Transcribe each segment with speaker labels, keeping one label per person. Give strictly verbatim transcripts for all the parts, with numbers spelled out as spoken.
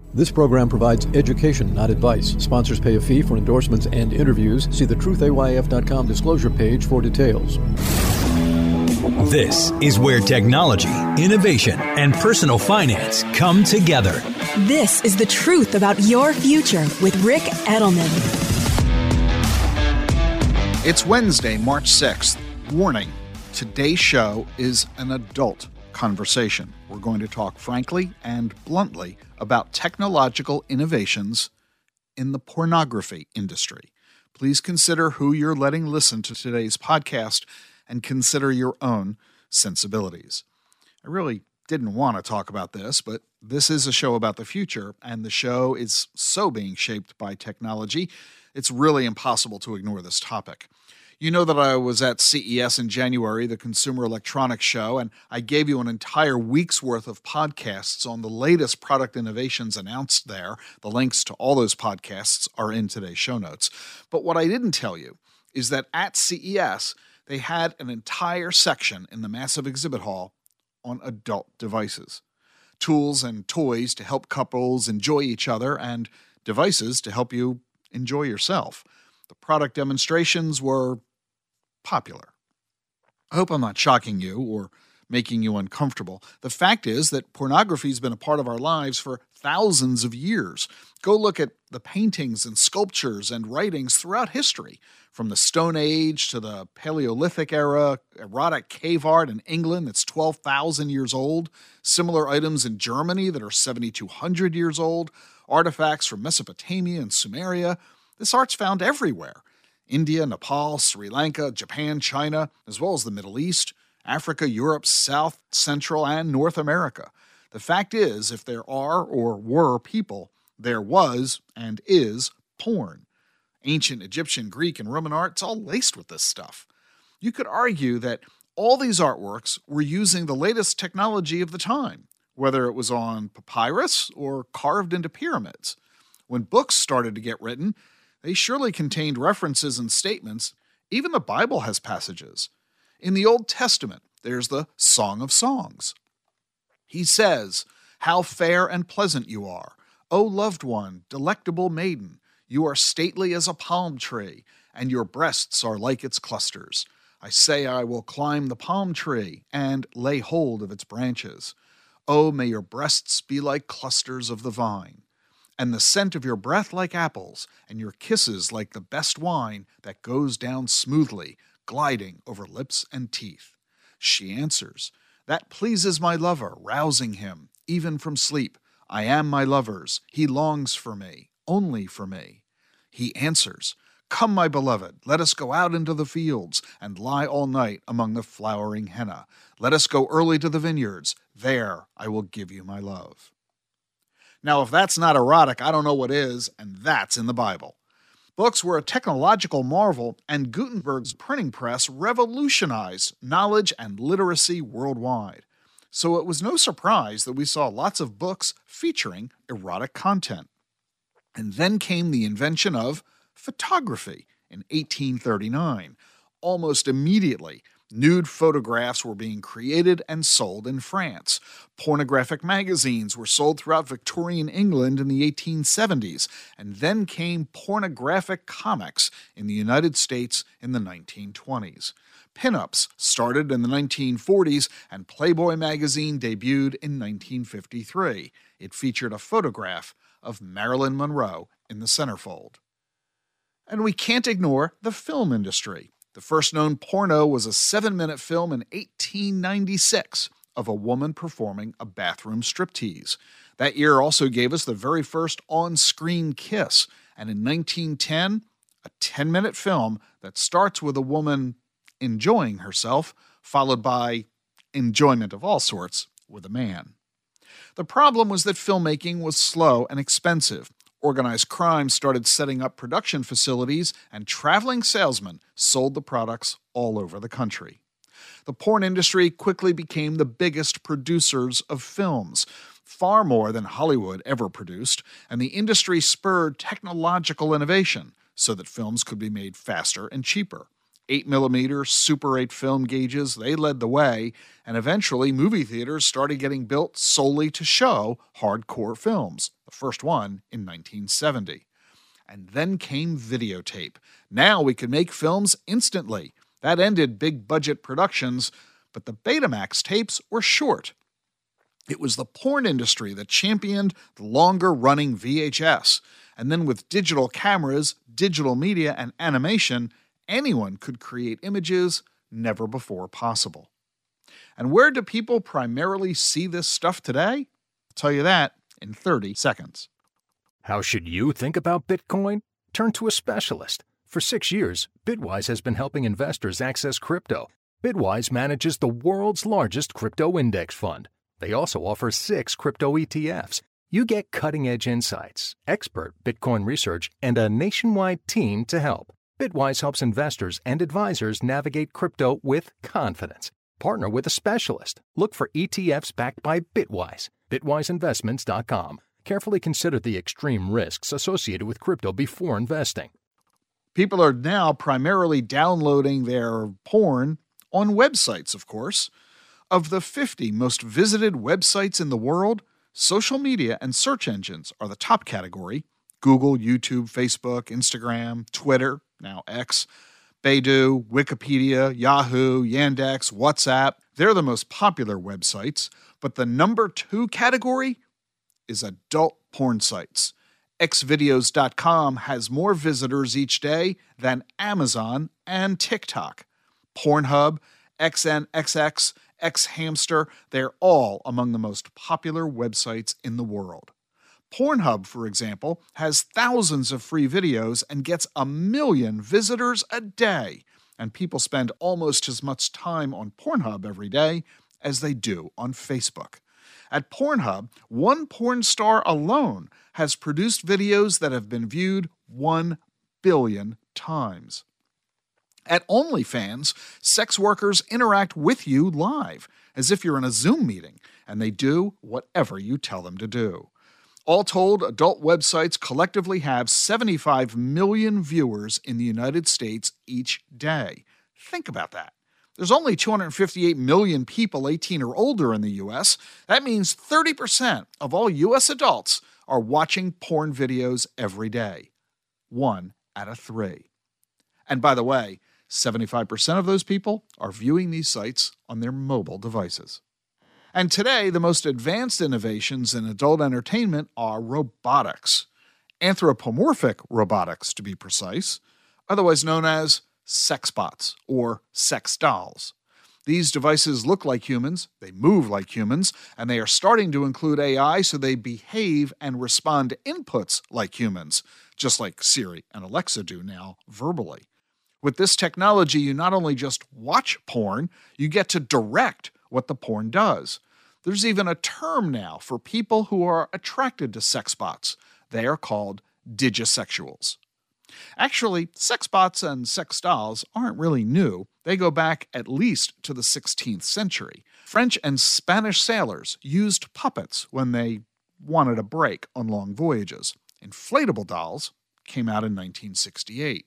Speaker 1: This program provides education, not advice. Sponsors pay a fee for endorsements and interviews. See the truth A Y F dot com disclosure page for details.
Speaker 2: This is where technology, innovation, and personal finance come together.
Speaker 3: This is the truth about your future with Ric Edelman.
Speaker 4: It's Wednesday, March sixth. Warning, today's show is an adult conversation. We're going to talk frankly and bluntly about technological innovations in the pornography industry. Please consider who you're letting listen to today's podcast and consider your own sensibilities. I really didn't want to talk about this, but this is a show about the future, and the show is so being shaped by technology, it's really impossible to ignore this topic. You know that I was at C E S in January, the Consumer Electronics Show, and I gave you an entire week's worth of podcasts on the latest product innovations announced there. The links to all those podcasts are in today's show notes. But what I didn't tell you is that at C E S, they had an entire section in the massive exhibit hall on adult devices. Tools and toys to help couples enjoy each other, and devices to help you enjoy yourself. The product demonstrations were popular. I hope I'm not shocking you or making you uncomfortable. The fact is that pornography has been a part of our lives for thousands of years. Go look at the paintings and sculptures and writings throughout history, from the Stone Age to the Paleolithic era, erotic cave art in England that's twelve thousand years old, similar items in Germany that are seventy-two hundred years old, artifacts from Mesopotamia and Sumeria. This art's found everywhere. India, Nepal, Sri Lanka, Japan, China, as well as the Middle East, Africa, Europe, South, Central, and North America. The fact is, if there are or were people, there was and is porn. Ancient Egyptian, Greek, and Roman art, it's all laced with this stuff. You could argue that all these artworks were using the latest technology of the time, whether it was on papyrus or carved into pyramids. When books started to get written, they surely contained references and statements. Even the Bible has passages. In the Old Testament, there's the Song of Songs. He says, "How fair and pleasant you are, O loved one, delectable maiden. You are stately as a palm tree, and your breasts are like its clusters. I say I will climb the palm tree and lay hold of its branches. Oh, may your breasts be like clusters of the vine, and the scent of your breath like apples, and your kisses like the best wine that goes down smoothly, gliding over lips and teeth." She answers, "That pleases my lover, rousing him, even from sleep. I am my lover's, he longs for me, only for me." He answers, "Come, my beloved, let us go out into the fields, and lie all night among the flowering henna. Let us go early to the vineyards, there I will give you my love." Now, if that's not erotic, I don't know what is, and that's in the Bible. Books were a technological marvel, and Gutenberg's printing press revolutionized knowledge and literacy worldwide. So it was no surprise that we saw lots of books featuring erotic content. And then came the invention of photography in eighteen thirty-nine. Almost immediately, nude photographs were being created and sold in France. Pornographic magazines were sold throughout Victorian England in the eighteen seventies, and then came pornographic comics in the United States in the nineteen twenties. Pinups started in the nineteen forties, and Playboy magazine debuted in nineteen fifty-three. It featured a photograph of Marilyn Monroe in the centerfold. And we can't ignore the film industry. The first known porno was a seven-minute film in eighteen ninety-six of a woman performing a bathroom striptease. That year also gave us the very first on-screen kiss, and in nineteen ten, a ten-minute film that starts with a woman enjoying herself, followed by enjoyment of all sorts with a man. The problem was that filmmaking was slow and expensive. Organized crime started setting up production facilities, and traveling salesmen sold the products all over the country. The porn industry quickly became the biggest producers of films, far more than Hollywood ever produced, and the industry spurred technological innovation so that films could be made faster and cheaper. eight millimeter, Super eight film gauges, they led the way, and eventually movie theaters started getting built solely to show hardcore films, the first one in nineteen seventy. And then came videotape. Now we could make films instantly. That ended big-budget productions, but the Betamax tapes were short. It was the porn industry that championed the longer-running V H S. And then with digital cameras, digital media, and animation, anyone could create images never before possible. And where do people primarily see this stuff today? I'll tell you that in thirty seconds.
Speaker 5: How should you think about Bitcoin? Turn to a specialist. For six years, Bitwise has been helping investors access crypto. Bitwise manages the world's largest crypto index fund. They also offer six crypto E T Fs. You get cutting-edge insights, expert Bitcoin research, and a nationwide team to help. Bitwise helps investors and advisors navigate crypto with confidence. Partner with a specialist. Look for E T Fs backed by Bitwise. Bitwise Investments dot com. Carefully consider the extreme risks associated with crypto before investing.
Speaker 4: People are now primarily downloading their porn on websites, of course. Of the fifty most visited websites in the world, social media and search engines are the top category. Google, YouTube, Facebook, Instagram, Twitter, now X, Baidu, Wikipedia, Yahoo, Yandex, WhatsApp. They're the most popular websites. But the number two category is adult porn sites. X videos dot com has more visitors each day than Amazon and TikTok. Pornhub, X N X X, Xhamster, they're all among the most popular websites in the world. Pornhub, for example, has thousands of free videos and gets a million visitors a day. And people spend almost as much time on Pornhub every day as they do on Facebook. At Pornhub, one porn star alone has produced videos that have been viewed one billion times. At OnlyFans, sex workers interact with you live, as if you're in a Zoom meeting, and they do whatever you tell them to do. All told, adult websites collectively have seventy-five million viewers in the United States each day. Think about that. There's only two hundred fifty-eight million people eighteen or older in the U S. That means thirty percent of all U S adults are watching porn videos every day. One out of three. And by the way, seventy-five percent of those people are viewing these sites on their mobile devices. And today, the most advanced innovations in adult entertainment are robotics. Anthropomorphic robotics, to be precise, otherwise known as sex bots or sex dolls. These devices look like humans, they move like humans, and they are starting to include A I so they behave and respond to inputs like humans, just like Siri and Alexa do now verbally. With this technology, you not only just watch porn, you get to direct what the porn does. There's even a term now for people who are attracted to sex bots. They are called digisexuals. Actually, sex bots and sex dolls aren't really new. They go back at least to the sixteenth century. French and Spanish sailors used puppets when they wanted a break on long voyages. Inflatable dolls came out in nineteen sixty-eight.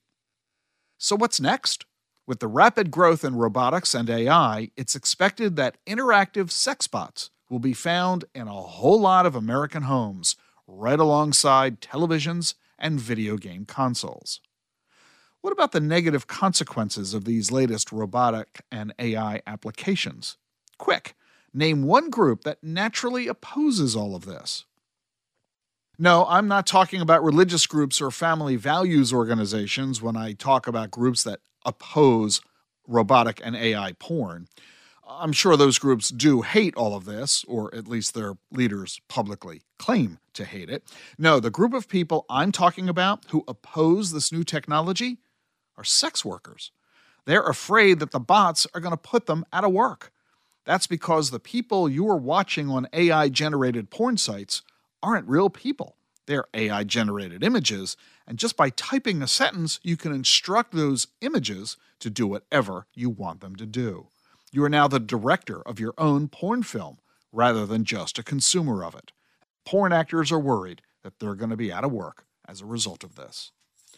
Speaker 4: So what's next? With the rapid growth in robotics and A I, it's expected that interactive sex bots will be found in a whole lot of American homes, right alongside televisions and video game consoles. What about the negative consequences of these latest robotic and A I applications? Quick, name one group that naturally opposes all of this. No, I'm not talking about religious groups or family values organizations when I talk about groups that oppose robotic and A I porn. I'm sure those groups do hate all of this, or at least their leaders publicly claim to hate it. No, the group of people I'm talking about who oppose this new technology are sex workers. They're afraid that the bots are going to put them out of work. That's because the people you are watching on A I-generated porn sites aren't real people. They're A I-generated images, and just by typing a sentence, you can instruct those images to do whatever you want them to do. You are now the director of your own porn film, rather than just a consumer of it. Porn actors are worried that they're going to be out of work as a result of this.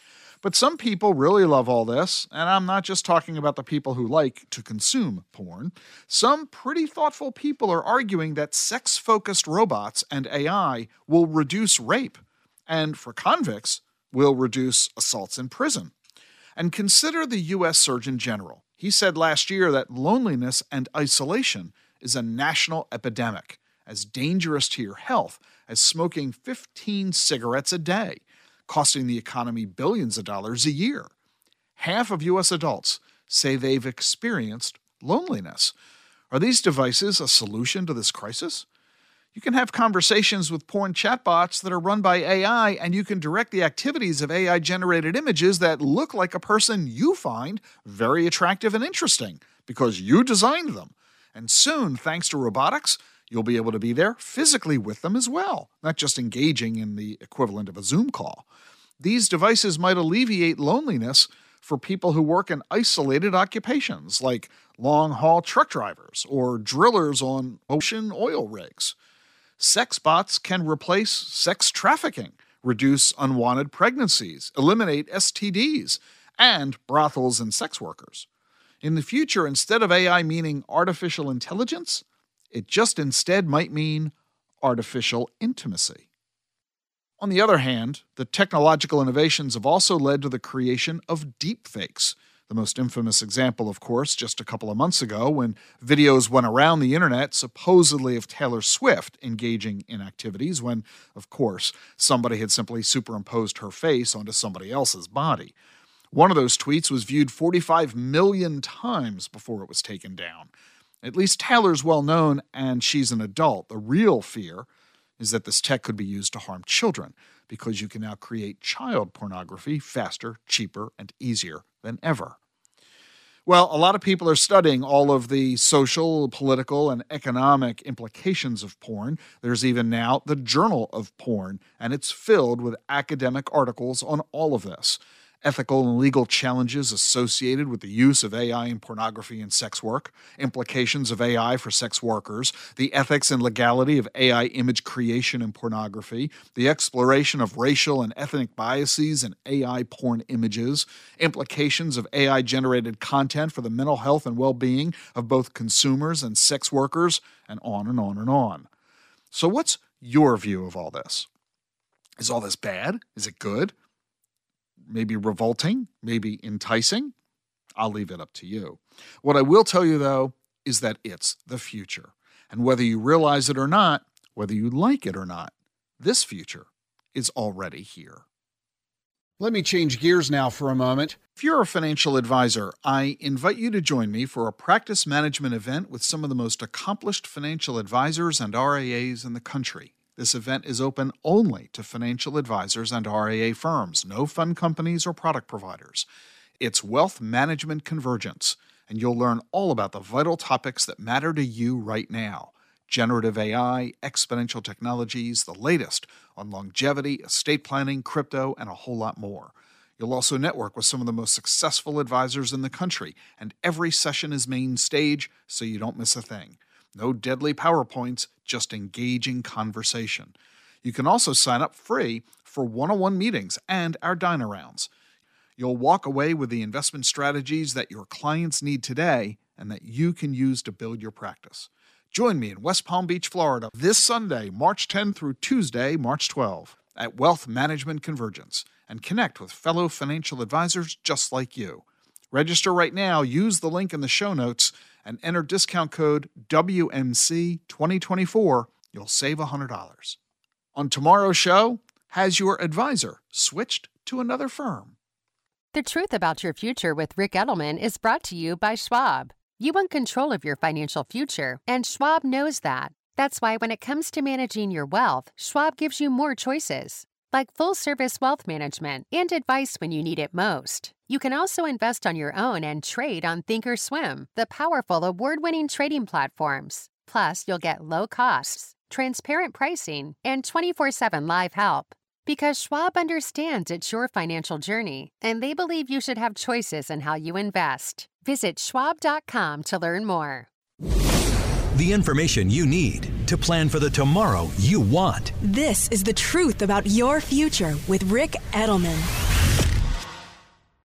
Speaker 4: But some people really love all this, and I'm not just talking about the people who like to consume porn. Some pretty thoughtful people are arguing that sex-focused robots and A I will reduce rape, and for convicts, will reduce assaults in prison. And consider the U S Surgeon General. He said last year that loneliness and isolation is a national epidemic, as dangerous to your health as smoking fifteen cigarettes a day, costing the economy billions of dollars a year. Half of U S adults say they've experienced loneliness. Are these devices a solution to this crisis? You can have conversations with porn chatbots that are run by A I, and you can direct the activities of A I-generated images that look like a person you find very attractive and interesting because you designed them. And soon, thanks to robotics, you'll be able to be there physically with them as well, not just engaging in the equivalent of a Zoom call. These devices might alleviate loneliness for people who work in isolated occupations like long-haul truck drivers or drillers on ocean oil rigs. Sex bots can replace sex trafficking, reduce unwanted pregnancies, eliminate S T Ds, and brothels and sex workers. In the future, instead of A I meaning artificial intelligence, it just instead might mean artificial intimacy. On the other hand, the technological innovations have also led to the creation of deepfakes. The most infamous example, of course, just a couple of months ago when videos went around the internet supposedly of Taylor Swift engaging in activities when, of course, somebody had simply superimposed her face onto somebody else's body. One of those tweets was viewed forty-five million times before it was taken down. At least Taylor's well known and she's an adult. The real fear is that this tech could be used to harm children because you can now create child pornography faster, cheaper, and easier than ever. Well, a lot of people are studying all of the social, political, and economic implications of porn. There's even now the Journal of Porn, and it's filled with academic articles on all of this. Ethical and legal challenges associated with the use of A I in pornography and sex work, implications of A I for sex workers, the ethics and legality of A I image creation and pornography, the exploration of racial and ethnic biases in A I porn images, implications of A I-generated content for the mental health and well-being of both consumers and sex workers, and on and on and on. So what's your view of all this? Is all this bad? Is it good? Maybe revolting, maybe enticing? I'll leave it up to you. What I will tell you, though, is that it's the future. And whether you realize it or not, whether you like it or not, this future is already here.
Speaker 6: Let me change gears now for a moment.
Speaker 4: If you're a financial advisor, I invite you to join me for a practice management event with some of the most accomplished financial advisors and R I As in the country. This event is open only to financial advisors and R I A firms, no fund companies or product providers. It's Wealth Management Convergence, and you'll learn all about the vital topics that matter to you right now. Generative A I, exponential technologies, the latest on longevity, estate planning, crypto, and a whole lot more. You'll also network with some of the most successful advisors in the country, and every session is main stage, so you don't miss a thing. No deadly PowerPoints, just engaging conversation. You can also sign up free for one-on-one meetings and our dine-arounds. You'll walk away with the investment strategies that your clients need today and that you can use to build your practice. Join me in West Palm Beach, Florida, this Sunday, March tenth through Tuesday, March twelfth, at Wealth Management Convergence, and connect with fellow financial advisors just like you. Register right now, use the link in the show notes, and enter discount code W M C twenty twenty-four. You'll save one hundred dollars. On tomorrow's show, has your advisor switched to another firm?
Speaker 7: The Truth About Your Future with Rick Edelman is brought to you by Schwab. You want control of your financial future, and Schwab knows that. That's why when it comes to managing your wealth, Schwab gives you more choices, like full-service wealth management and advice when you need it most. You can also invest on your own and trade on Thinkorswim, the powerful award-winning trading platforms. Plus, you'll get low costs, transparent pricing, and twenty-four seven live help. Because Schwab understands it's your financial journey, and they believe you should have choices in how you invest. Visit schwab dot com to learn more.
Speaker 2: The information you need to plan for the tomorrow you want.
Speaker 3: This is The Truth About Your Future with Rick Edelman.